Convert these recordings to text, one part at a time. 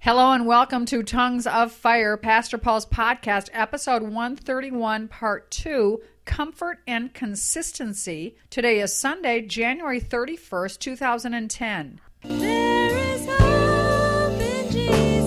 Hello and welcome to Tongues of Fire, Pastor Paul's podcast, episode 131, part 2, Comfort and Consistency. Today is Sunday, January 31st, 2010. There is hope in Jesus.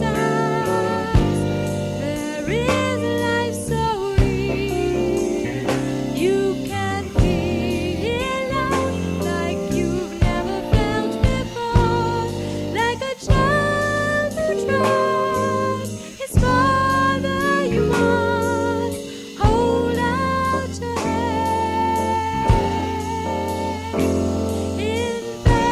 There is life so real. You can feel love like you've never felt before. Like a child who trusts his father, you must hold out your hand in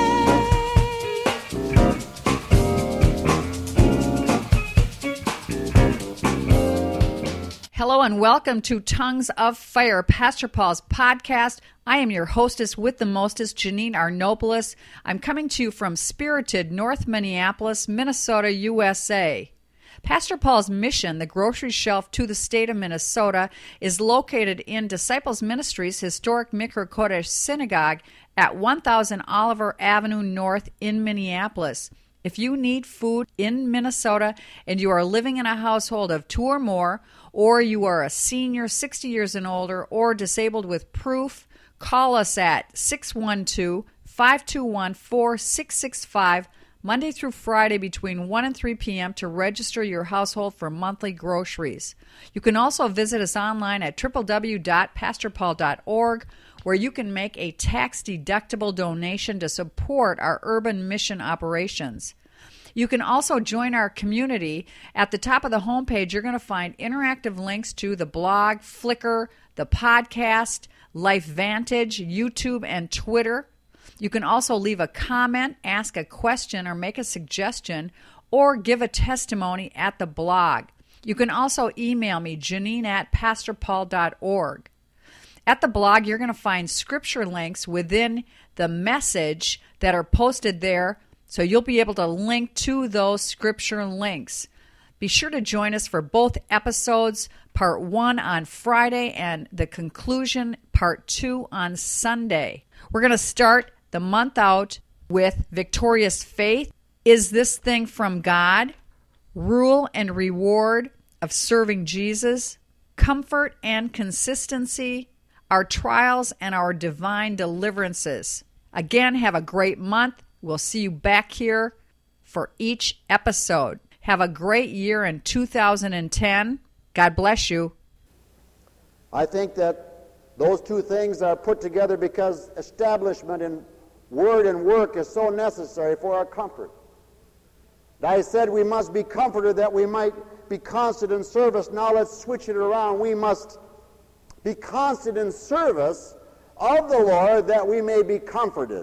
faith. Hello and welcome to Tongues of Fire, Pastor Paul's podcast. I am your hostess with the mostest, Janine Arnopoulos. I'm coming to you from spirited North Minneapolis, Minnesota, USA. Pastor Paul's mission, the grocery shelf to the state of Minnesota, is located in Disciples Ministries' historic Mikra Kodesh Synagogue at 1000 Oliver Avenue North in Minneapolis. If you need food in Minnesota and you are living in a household of two or more, or you are a senior 60 years and older or disabled with proof, call us at 612-521-4665 Monday through Friday between 1 and 3 p.m. to register your household for monthly groceries. You can also visit us online at www.pastorpaul.org, where you can make a tax-deductible donation to support our urban mission operations. You can also join our community. At the top of the homepage, you're going to find interactive links to the blog, Flickr, the podcast, LifeVantage, YouTube, and Twitter. You can also leave a comment, ask a question, or make a suggestion, or give a testimony at the blog. You can also email me, janine@pastorpaul.org. At the blog, you're going to find scripture links within the message that are posted there, so you'll be able to link to those scripture links. Be sure to join us for both episodes, part 1 on Friday and the conclusion, part 2 on Sunday. We're going to start the month out with Victorious Faith, Is This Thing From God?, Rule and Reward of Serving Jesus, Comfort and Consistency, Our Trials and Our Divine Deliverances. Again, have a great month. We'll see you back here for each episode. Have a great year in 2010. God bless you. I think that those two things are put together because establishment in word and work is so necessary for our comfort. I said we must be comforted that we might be constant in service. Now let's switch it around. We must be constant in service of the Lord that we may be comforted.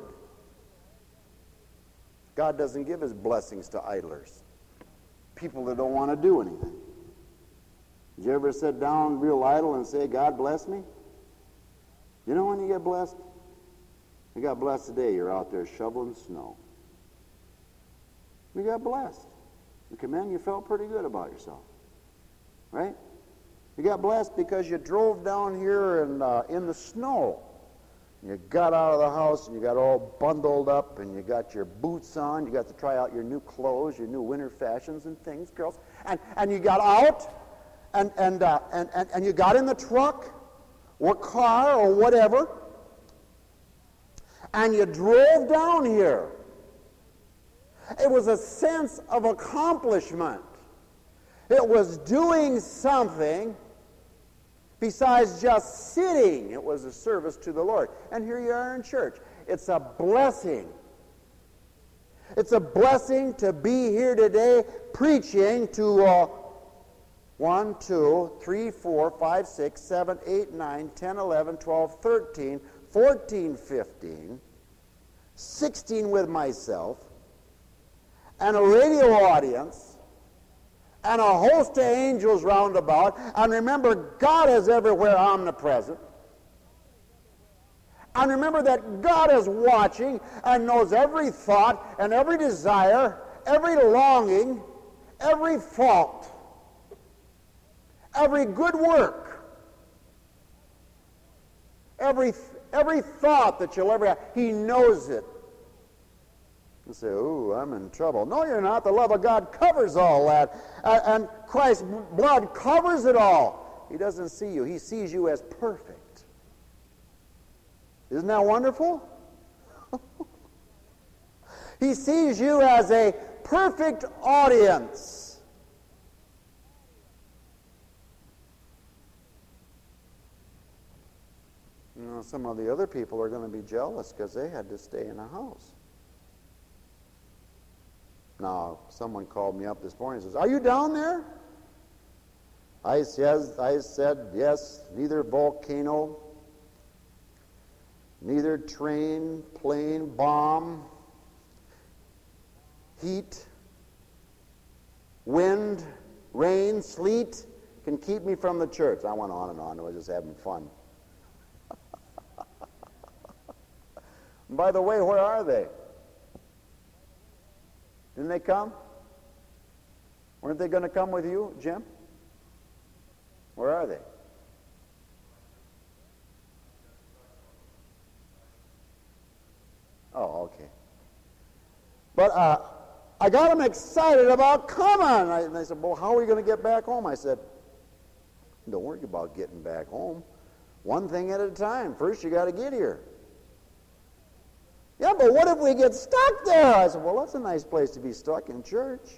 God doesn't give his blessings to idlers, people that don't want to do anything. Did you ever sit down real idle and say, God bless me? You know when you get blessed? You got blessed today. You're out there shoveling snow. You got blessed. Man, you felt pretty good about yourself. Right? You got blessed because you drove down here in the snow. You got out of the house and you got all bundled up and you got your boots on. You got to try out your new clothes, your new winter fashions and things, girls. And you got out and you got in the truck or car or whatever, and you drove down here. It was a sense of accomplishment. It was doing something besides just sitting. It was a service to the Lord. And here you are in church. It's a blessing. It's a blessing to be here today preaching to 1, 2, 3, 4, 5, 6, 7, 8, 9, 10, 11, 12, 13, 14, 15, 16 with myself, and a radio audience, and a host of angels round about. And remember, God is everywhere omnipresent. And remember that God is watching and knows every thought and every desire, every longing, every fault, every good work, every thought that you'll ever have. He knows it. You say, ooh, I'm in trouble. No, you're not. The love of God covers all that. And Christ's blood covers it all. He doesn't see you. He sees you as perfect. Isn't that wonderful? He sees you as a perfect audience. You know, some of the other people are going to be jealous because they had to stay in a house. Now, someone called me up this morning and says, are you down there? I said, yes, neither volcano, neither train, plane, bomb, heat, wind, rain, sleet can keep me from the church. I went on and on. I was just having fun. And by the way, where are they? Didn't they come? Weren't they going to come with you, Jim? Where are they? Oh, okay. But I got them excited about coming. And they said, well, how are we going to get back home? I said, don't worry about getting back home. One thing at a time. First, you got to get here. Yeah, but what if we get stuck there? I said, well, that's a nice place to be stuck, in church.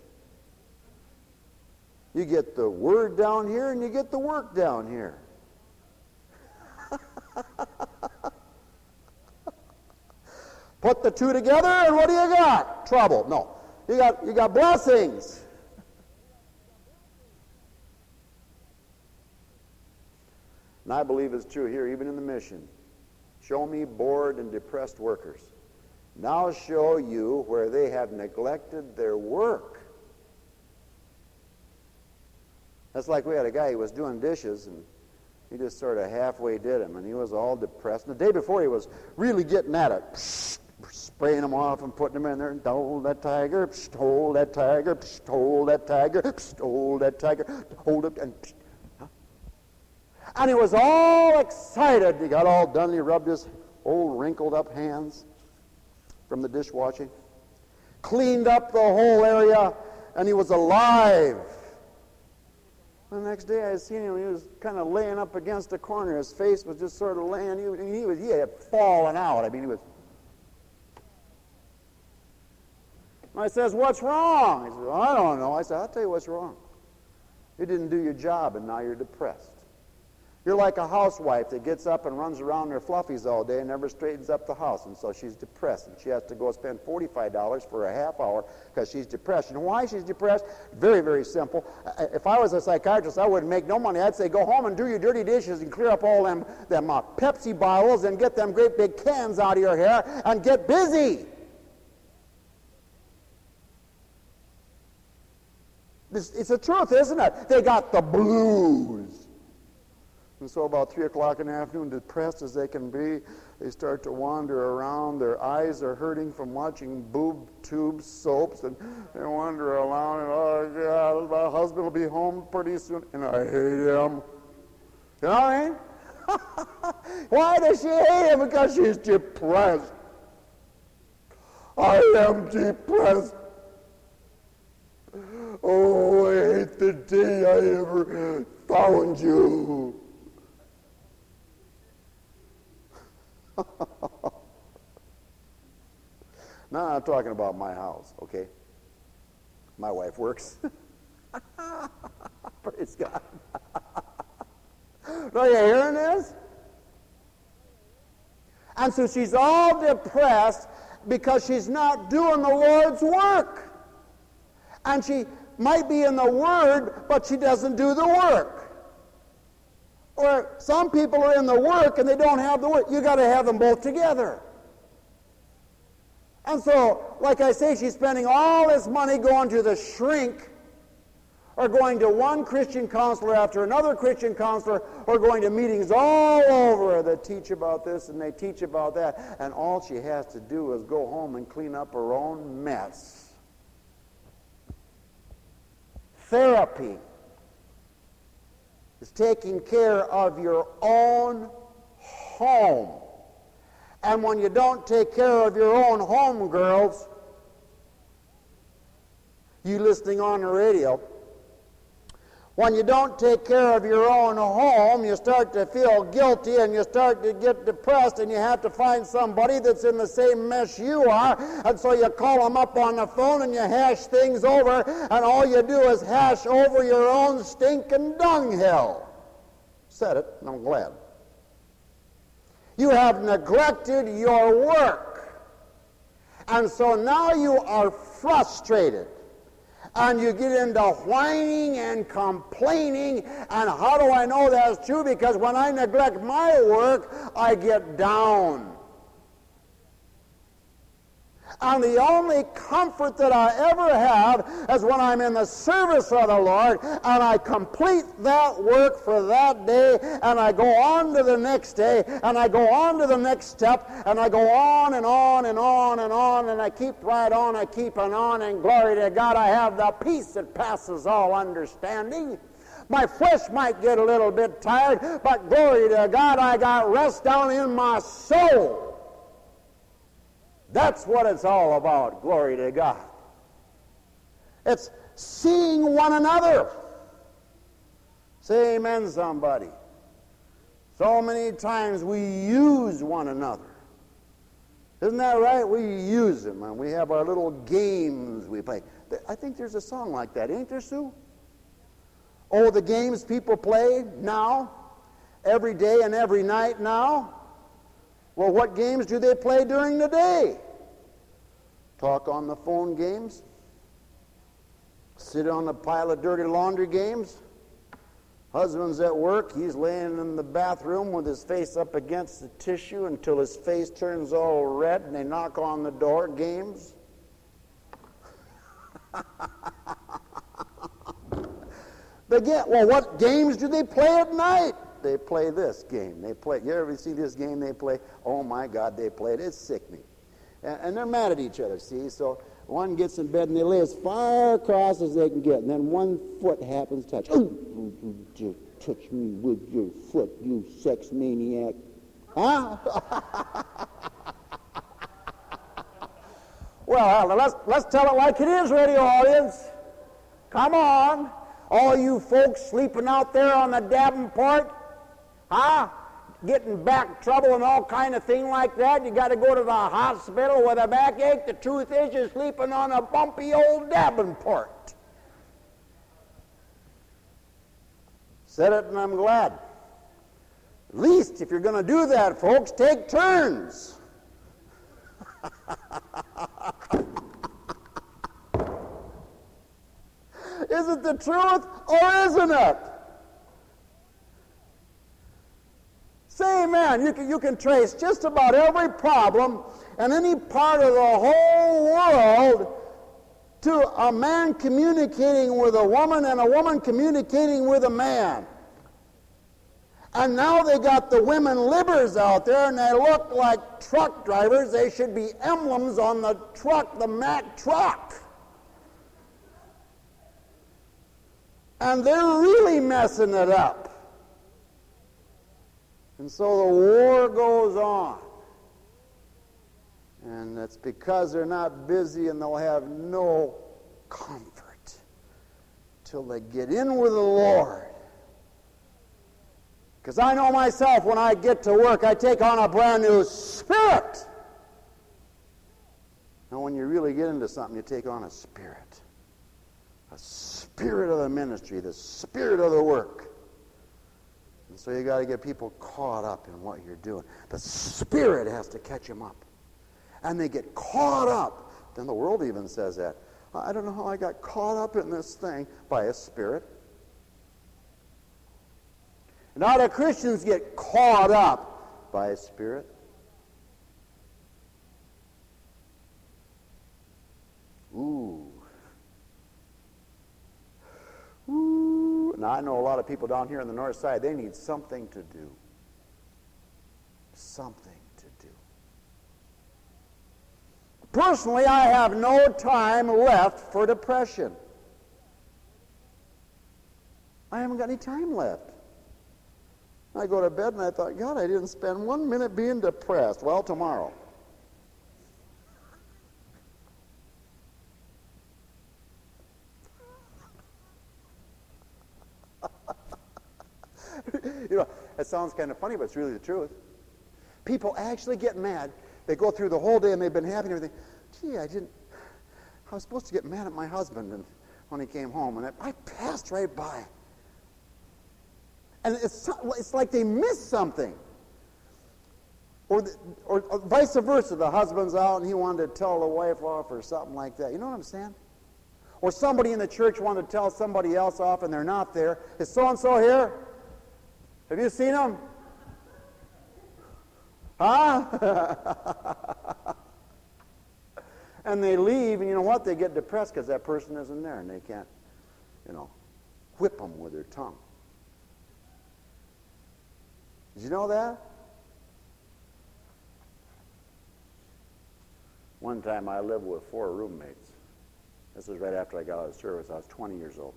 You get the word down here and you get the work down here. Put the two together and what do you got? Trouble. No. You got blessings. And I believe it's true here, even in the mission. Show me bored and depressed workers. Now show you where they have neglected their work. That's like we had a guy, he was doing dishes, and he just sort of halfway did them, and he was all depressed. And the day before, he was really getting at it, spraying them off and putting them in there, and hold that tiger, hold that tiger, hold that tiger, hold that tiger, hold it, and he was all excited. He got all done, he rubbed his old wrinkled up hands from the dishwashing, cleaned up the whole area, and he was alive. The next day I seen him, he was kind of laying up against the corner. His face was just sort of laying, he had fallen out. I mean, he was. I says, what's wrong? He says, well, I don't know. I said, I'll tell you what's wrong. You didn't do your job, and now you're depressed. You're like a housewife that gets up and runs around her fluffies all day and never straightens up the house, and so she's depressed, and she has to go spend $45 for a half hour because she's depressed. You know why she's depressed? Very, very simple. If I was a psychiatrist, I wouldn't make no money. I'd say, go home and do your dirty dishes and clear up all them Pepsi bottles and get them great big cans out of your hair and get busy. It's the truth, isn't it? They got the blues. And so about 3 o'clock in the afternoon, depressed as they can be, they start to wander around. Their eyes are hurting from watching boob tube soaps, and they wander around, and oh God, my husband will be home pretty soon, and I hate him. You know what I mean? Why does she hate him? Because she's depressed. I am depressed. Oh, I hate the day I ever found you. Now I'm talking about my house, okay? My wife works. Praise God. Are you hearing this? And so she's all depressed because she's not doing the Lord's work. And she might be in the Word, but she doesn't do the work. Or some people are in the work and they don't have the work. You got to have them both together. And so, like I say, she's spending all this money going to the shrink, or going to one Christian counselor after another Christian counselor, or going to meetings all over that teach about this and they teach about that. And all she has to do is go home and clean up her own mess. Therapy is taking care of your own home. And when you don't take care of your own home, girls, you listening on the radio, when you don't take care of your own home, you start to feel guilty and you start to get depressed, and you have to find somebody that's in the same mess you are, and so you call them up on the phone and you hash things over, and all you do is hash over your own stinking dunghill. Said it, and I'm glad. You have neglected your work, and so now you are frustrated. And you get into whining and complaining. And how do I know that's true? Because when I neglect my work, I get down. And the only comfort that I ever have is when I'm in the service of the Lord and I complete that work for that day, and I go on to the next day, and I go on to the next step, and I go on and on and on and on, and I keep right on, I keep on, and glory to God, I have the peace that passes all understanding. My flesh might get a little bit tired, but glory to God, I got rest down in my soul. That's what it's all about, glory to God. It's seeing one another. Say amen, somebody. So many times we use one another. Isn't that right? We use them, and we have our little games we play. I think there's a song like that, ain't there, Sue? Oh, the games people play now, every day and every night now. Well, what games do they play during the day? Talk on the phone games? Sit on a pile of dirty laundry games? Husband's at work, he's laying in the bathroom with his face up against the tissue until his face turns all red, and they knock on the door. Games? Well, what games do they play at night? They play this game. You ever see this game they play? Oh my God, they play it. It's sickening. And they're mad at each other, see? So one gets in bed and they lay as far across as they can get. And then one foot happens to touch. Oh, you touch me with your foot, you sex maniac. Huh? Well, let's tell it like it is, radio audience. Come on. All you folks sleeping out there on the Davenport, huh? Getting back trouble and all kind of thing like that. You got to go to the hospital with a backache. The truth is you're sleeping on a bumpy old Davenport. Said it, and I'm glad. At least if you're going to do that, folks, take turns. Is it the truth or isn't it? Say amen. You can trace just about every problem in any part of the whole world to a man communicating with a woman and a woman communicating with a man. And now they got the women libbers out there, and they look like truck drivers. They should be emblems on the truck, the Mack truck. And they're really messing it up. And so the war goes on. And that's because they're not busy, and they'll have no comfort till they get in with the Lord. Because I know myself, when I get to work, I take on a brand new spirit. Now, when you really get into something, you take on a spirit. A spirit of the ministry, the spirit of the work. And so you got to get people caught up in what you're doing. The Spirit has to catch them up. And they get caught up. Then the world even says that. I don't know how I got caught up in this thing. By a Spirit. Now the Christians get caught up by a Spirit. Ooh. Ooh. Now, I know a lot of people down here on the north side, they need something to do. Something to do. Personally, I have no time left for depression. I haven't got any time left. I go to bed and I thought, God, I didn't spend 1 minute being depressed. Well, tomorrow. You know, that sounds kind of funny, but it's really the truth. People actually get mad. They go through the whole day and they've been happy and everything. Gee, I was supposed to get mad at my husband and when he came home, and I passed right by. And it's like they missed something. Or vice versa, the husband's out and he wanted to tell the wife off or something like that. You know what I'm saying? Or somebody in the church wanted to tell somebody else off and they're not there. Is so-and-so here? Have you seen him? Huh? And they leave, and you know what? They get depressed because that person isn't there, and they can't, whip them with their tongue. Did you know that? One time I lived with 4 roommates. This was right after I got out of service. I was 20 years old.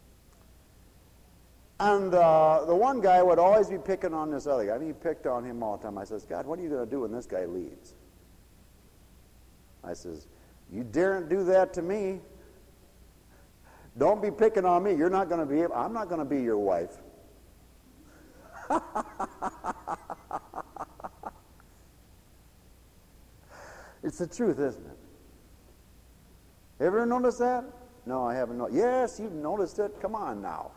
And the one guy would always be picking on this other guy. I mean, he picked on him all the time. I says, God, what are you going to do when this guy leaves? I says, you daren't do that to me. Don't be picking on me. You're not going to be able, I'm not going to be your wife. It's the truth, isn't it? Ever notice that? No, I haven't noticed. Yes, you've noticed it. Come on now.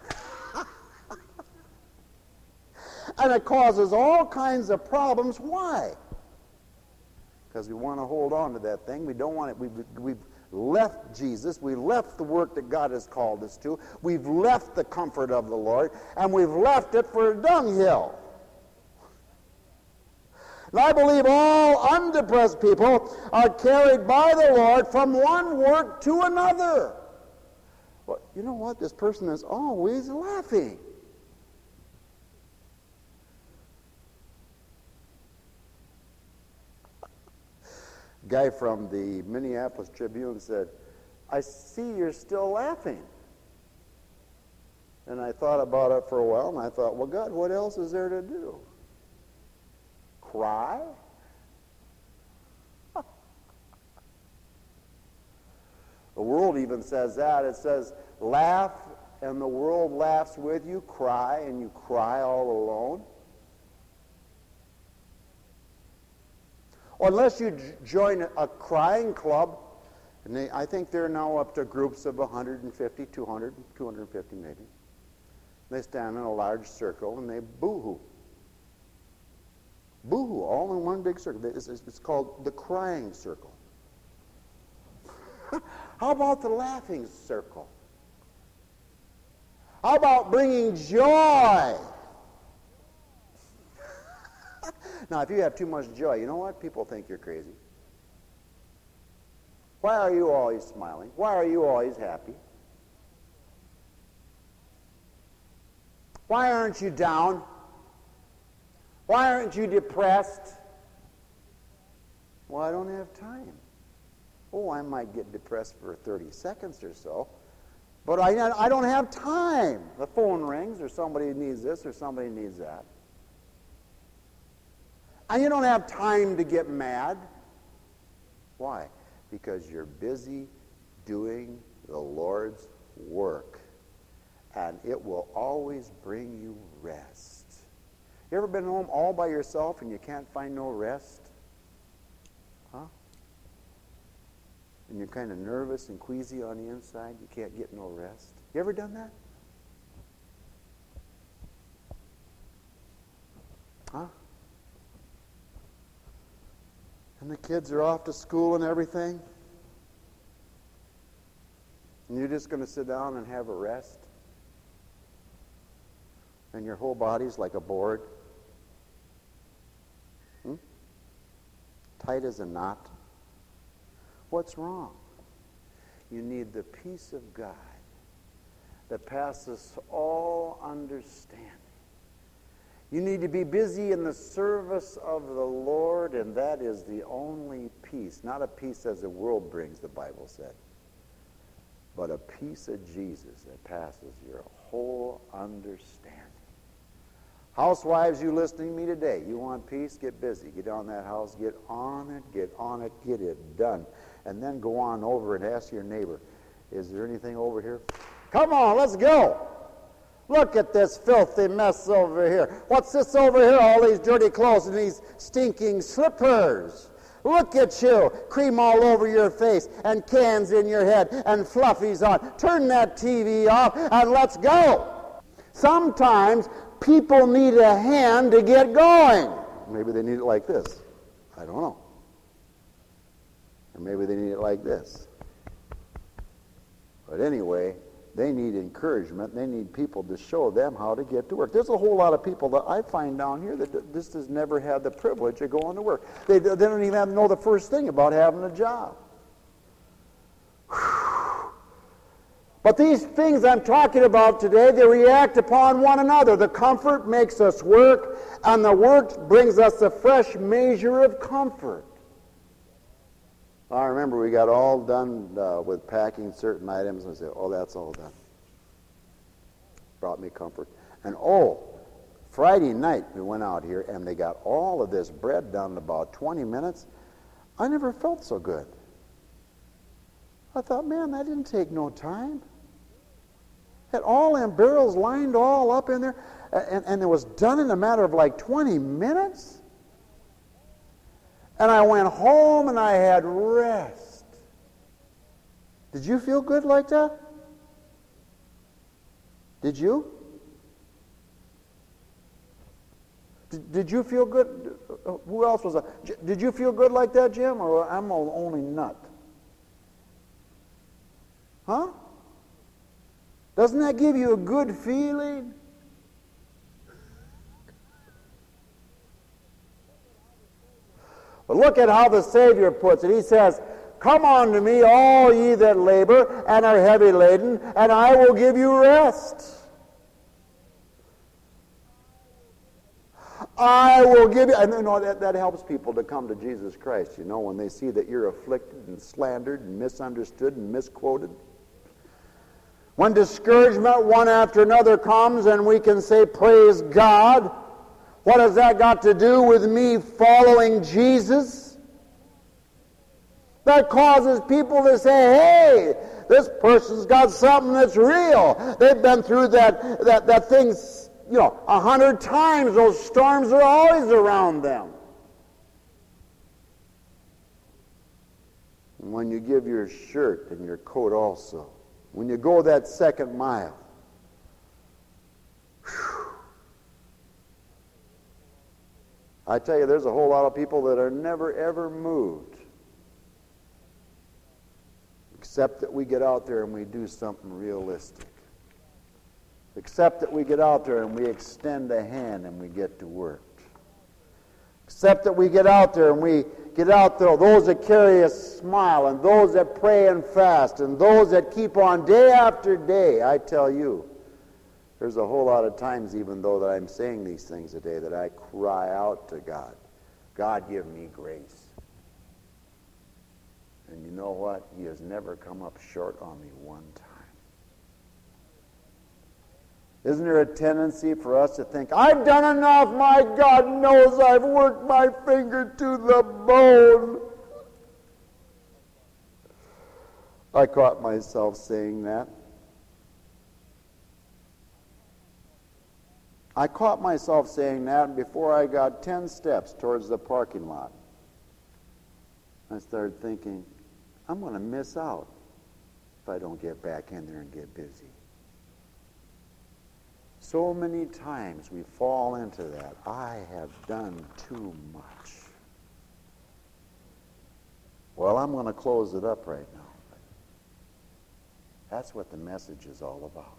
And it causes all kinds of problems. Why? Because we want to hold on to that thing. We don't want it. We've left Jesus. We left the work that God has called us to. We've left the comfort of the Lord, and we've left it for a dunghill. And I believe all undepressed people are carried by the Lord from one work to another. Well, you know what? This person is always laughing. Guy from the Minneapolis Tribune said, I see you're still laughing. And I thought about it for a while, and I thought, well, God, what else is there to do? Cry? The world even says that. It says, laugh, and the world laughs with you. Cry, and you cry all alone. Or unless you join a crying club, and I think they're now up to groups of 150, 200, 250 maybe. They stand in a large circle and they boo-hoo. Boo-hoo, all in one big circle. It's called the crying circle. How about the laughing circle? How about bringing joy? Now, if you have too much joy, you know what? People think you're crazy. Why are you always smiling? Why are you always happy? Why aren't you down? Why aren't you depressed? Well, I don't have time. Oh, I might get depressed for 30 seconds or so, but I don't have time. The phone rings, or somebody needs this, or somebody needs that. And you don't have time to get mad. Why? Because you're busy doing the Lord's work. And it will always bring you rest. You ever been home all by yourself and you can't find no rest? Huh? And you're kind of nervous and queasy on the inside. You can't get no rest. You ever done that? Huh? And the kids are off to school and everything. And you're just going to sit down and have a rest. And your whole body's like a board. Tight as a knot. What's wrong? You need the peace of God that passes all understanding. You need to be busy in the service of the Lord, and that is the only peace. Not a peace as the world brings, the Bible said, but a peace of Jesus that passes your whole understanding. Housewives, you listening to me today, you want peace? Get busy. Get on that house. Get on it. Get it done. And then go on over and ask your neighbor, is there anything over here? Come on, let's go. Look at this filthy mess over here. What's this over here? All these dirty clothes and these stinking slippers. Look at you, cream all over your face and cans in your head and fluffies on. Turn that TV off and let's go. Sometimes people need a hand to get going. Maybe they need it like this. I don't know. Or maybe they need it like this. But anyway, they need encouragement. They need people to show them how to get to work. There's a whole lot of people that I find down here that just has never had the privilege of going to work. They don't even know the first thing about having a job. But these things I'm talking about today, they react upon one another. The comfort makes us work, and the work brings us a fresh measure of comfort. I remember we got all done with packing certain items, and I said, oh, that's all done. Brought me comfort. And Friday night we went out here, and they got all of this bread done in about 20 minutes. I never felt so good. I thought, man, that didn't take no time. Had all them barrels lined all up in there, and it was done in a matter of like 20 minutes. And I went home and I had rest. Did you feel good like that? Did you? Did you feel good? Who else was that? Did you feel good like that, Jim? Or I'm the only nut? Huh? Doesn't that give you a good feeling? But look at how the Savior puts it. He says, come unto me, all ye that labor and are heavy laden, and I will give you rest. I will give you... And that helps people to come to Jesus Christ, when they see that you're afflicted and slandered and misunderstood and misquoted. When discouragement one after another comes and we can say, praise God, what has that got to do with me following Jesus? That causes people to say, hey, this person's got something that's real. They've been through that thing, 100 times. Those storms are always around them. And when you give your shirt and your coat also, when you go that second mile, I tell you, there's a whole lot of people that are never, ever moved. Except that we get out there and we do something realistic. Except that we get out there and we extend a hand and we get to work. Except that we get out there and we get out there, those that carry a smile and those that pray and fast and those that keep on day after day. I tell you, there's a whole lot of times, even though that I'm saying these things today, that I cry out to God, God, give me grace. And you know what? He has never come up short on me one time. Isn't there a tendency for us to think, I've done enough, my God knows I've worked my finger to the bone. I caught myself saying that. I caught myself saying that before I got 10 steps towards the parking lot. I started thinking, I'm going to miss out if I don't get back in there and get busy. So many times we fall into that. I have done too much. Well, I'm going to close it up right now. That's what the message is all about.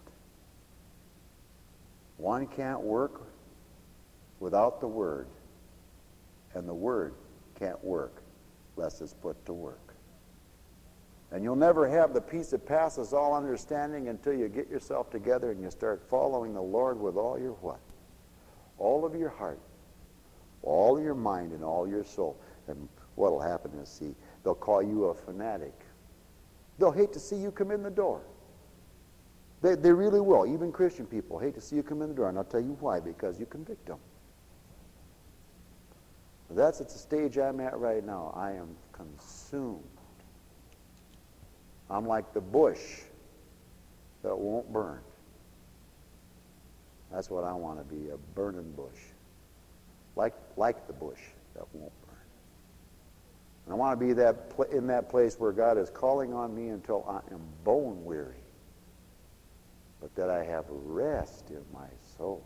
One can't work without the Word, and the Word can't work unless it's put to work. And you'll never have the peace that passes all understanding until you get yourself together and you start following the Lord with all your what? All of your heart, all of your mind, and all your soul. And what will happen is, see, they'll call you a fanatic. They'll hate to see you come in the door. They really will. Even Christian people hate to see you come in the door. And I'll tell you why. Because you convict them. But that's at the stage I'm at right now. I am consumed. I'm like the bush that won't burn. That's what I want to be, a burning bush. Like the bush that won't burn. And I want to be in that place where God is calling on me until I am bone weary, but that I have rest in my soul.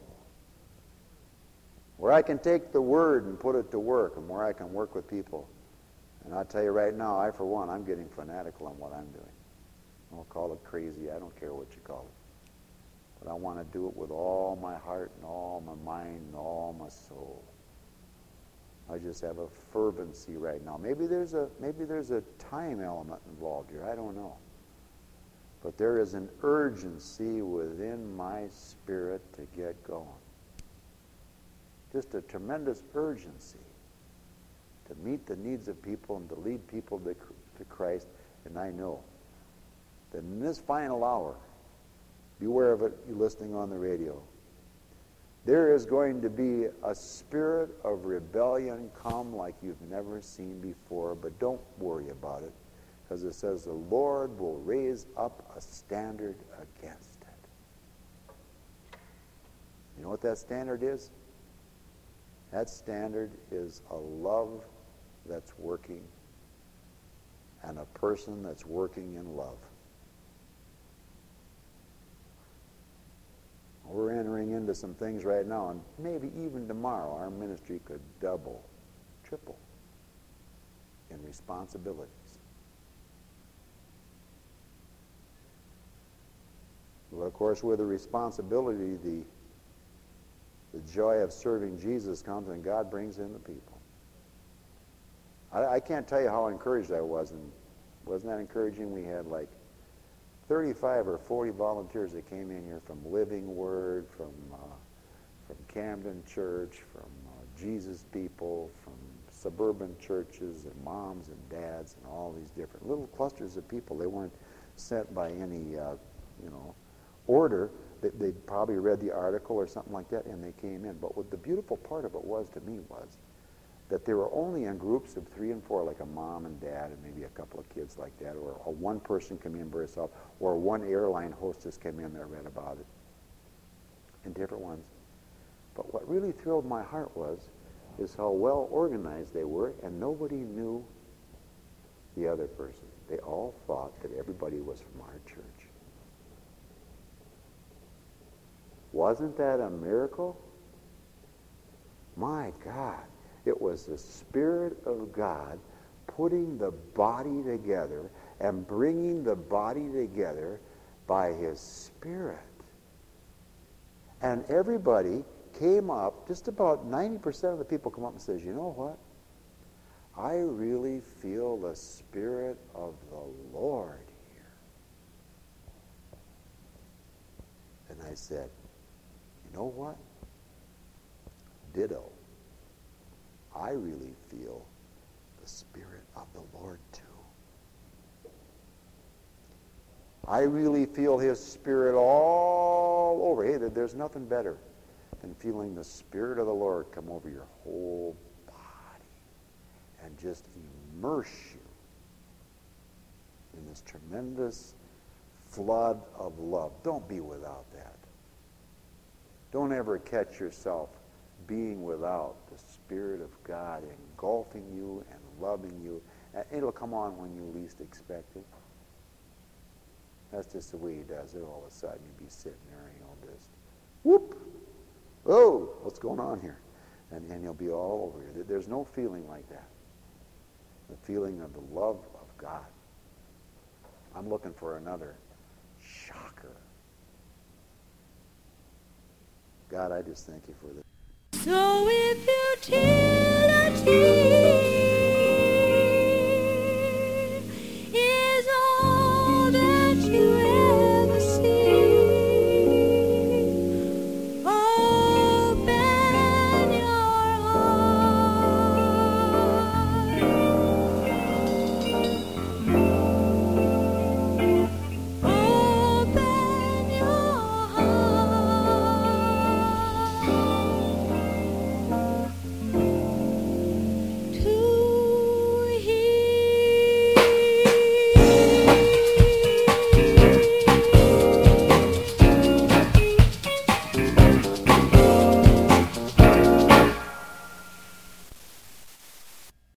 Where I can take the word and put it to work, and where I can work with people. And I'll tell you right now, for one, I'm getting fanatical on what I'm doing. I'll call it crazy. I don't care what you call it. But I want to do it with all my heart and all my mind and all my soul. I just have a fervency right now. Maybe there's a time element involved here. I don't know. But there is an urgency within my spirit to get going. Just a tremendous urgency to meet the needs of people and to lead people to Christ. And I know that in this final hour, beware of it, you listening on the radio, there is going to be a spirit of rebellion come like you've never seen before, but don't worry about it, because it says the Lord will raise up a standard against it. You know what that standard is? That standard is a love that's working and a person that's working in love. We're entering into some things right now, and maybe even tomorrow our ministry could double, triple in responsibilities. Well, of course, with the responsibility, the joy of serving Jesus comes, and God brings in the people. I can't tell you how encouraged I was, and wasn't that encouraging? We had like 35 or 40 volunteers that came in here from Living Word, from Camden Church, from Jesus People, from suburban churches, and moms and dads, and all these different little clusters of people. They weren't sent by any, order. They probably read the article or something like that, and they came in. But what the beautiful part of it was to me was that they were only in groups of 3 and 4, like a mom and dad and maybe a couple of kids like that, or one person come in by herself, or one airline hostess came in that read about it, and different ones. But what really thrilled my heart is how well organized they were, and nobody knew the other person. They all thought that everybody was from our church. Wasn't that a miracle? My God. It was the Spirit of God putting the body together and bringing the body together by His Spirit. And everybody came up, just about 90% of the people come up and says, you know what? I really feel the Spirit of the Lord here. And I said, you know what? Ditto. I really feel the Spirit of the Lord too. I really feel His Spirit all over. Hey, there's nothing better than feeling the Spirit of the Lord come over your whole body and just immerse you in this tremendous flood of love. Don't be without that. Don't ever catch yourself being without the Spirit of God engulfing you and loving you. It'll come on when you least expect it. That's just the way He does it. All of a sudden you'll be sitting there and you'll just, whoop, oh, what's going on here? And you'll be all over you. There's no feeling like that. The feeling of the love of God. I'm looking for another shocker. God, I just thank you for this. So if you till a tear